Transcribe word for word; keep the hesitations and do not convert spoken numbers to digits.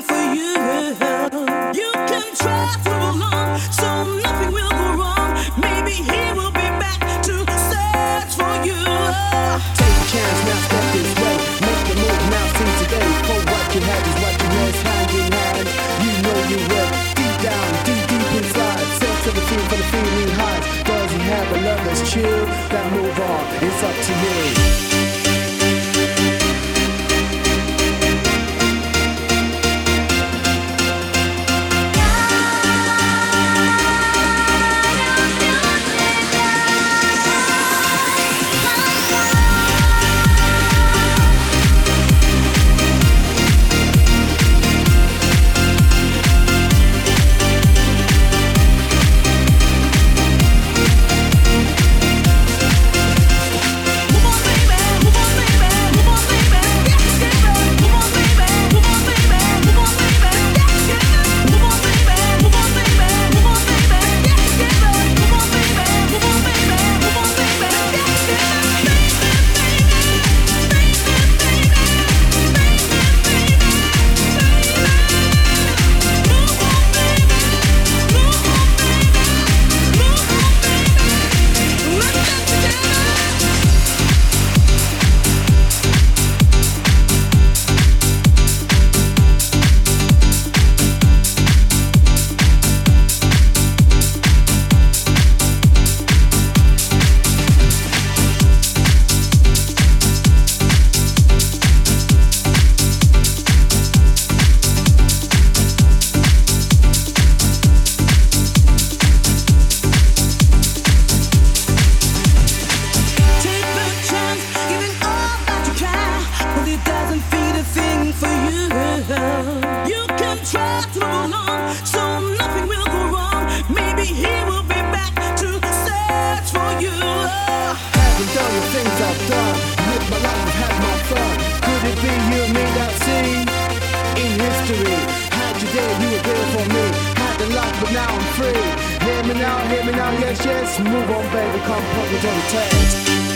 for you. You can try to belong, so nothing will go wrong. Maybe he will be back to search for you. Take a chance now, step this way. Make the move now, sing today. For what you have is what you rest, hand in hand. You know you will. Deep down, deep, deep inside. Sense of the feel for the feeling highs. Does he have a love that's chill? That move on, it's up to you. But now I'm free. Hear me now, hear me now, yes, yes. Move on, baby, come put me on the test.